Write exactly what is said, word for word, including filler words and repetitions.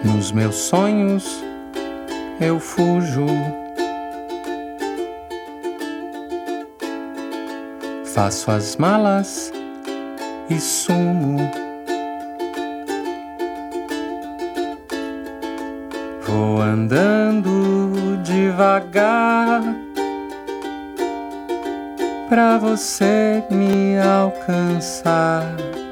Nos meus sonhos eu fujo, faço as malas e sumo. Vou andando devagar pra você me alcançar.